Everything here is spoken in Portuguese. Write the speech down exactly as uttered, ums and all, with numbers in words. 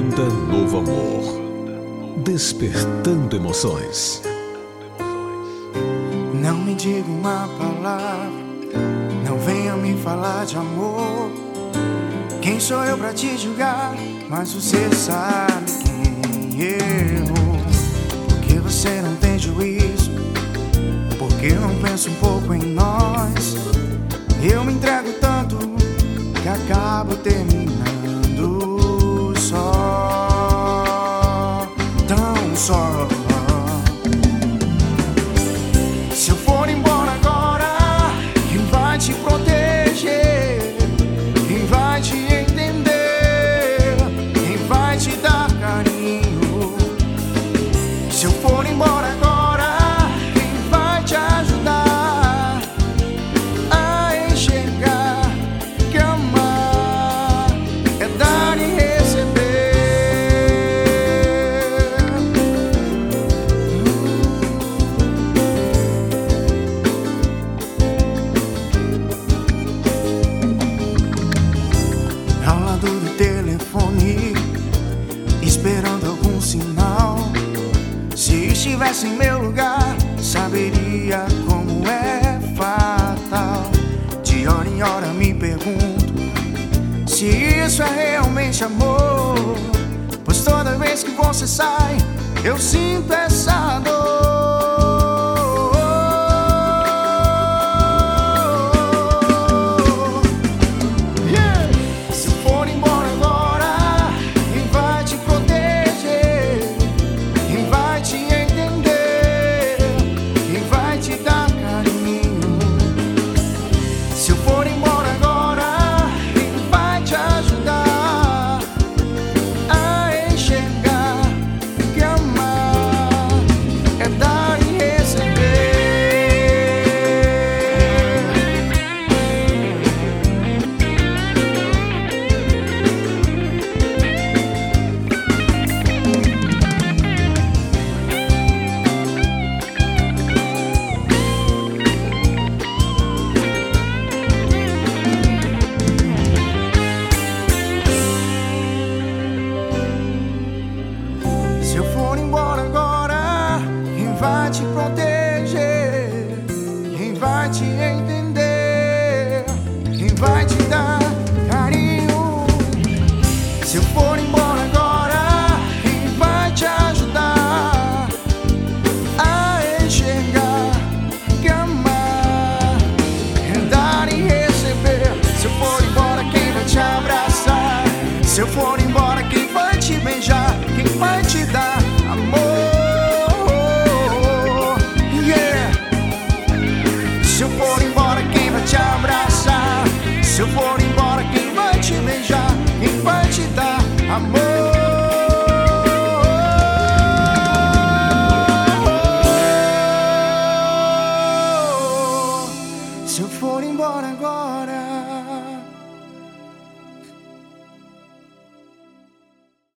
Banda Novo Amor, despertando emoções. Não me diga uma palavra, não venha me falar de amor. Quem sou eu pra te julgar? Mas você sabe quem errou. Porque você não tem juízo, porque não pensa um pouco em nós. Eu me entrego tanto que acabo terminando só, tão só. Se eu for embora agora, quem vai te proteger? Quem vai te entender? Quem vai te dar carinho? Se eu for embora agora, quem vai te ajudar a enxergar que amar é dar e receber? Ao lado do telefone, esperando algum sinal. Se estivesse em meu lugar, saberia como é fatal. De hora em hora me pergunto se isso é realmente amor, pois toda vez que você sai, eu sinto essa dor. Yeah! Se eu for embora agora, quem vai te proteger? Quem vai te entender? Quem vai te dar carinho? Se eu for embora agora, quem vai te ajudar a enxergar que amar é dar e receber? Se eu for embora agora, quem vai te proteger? Quem vai te entender? Quem vai te dar carinho? Se eu for embora agora, quem vai te ajudar a enxergar que amar é dar e receber? Se eu for embora, quem vai te abraçar? Se eu for embora, quem vai te beijar? Quem vai te dar amor? Yeah! Se eu for embora, quem vai te abraçar? Se eu for embora, quem vai te beijar? Quem vai te dar amor? Se eu for embora agora,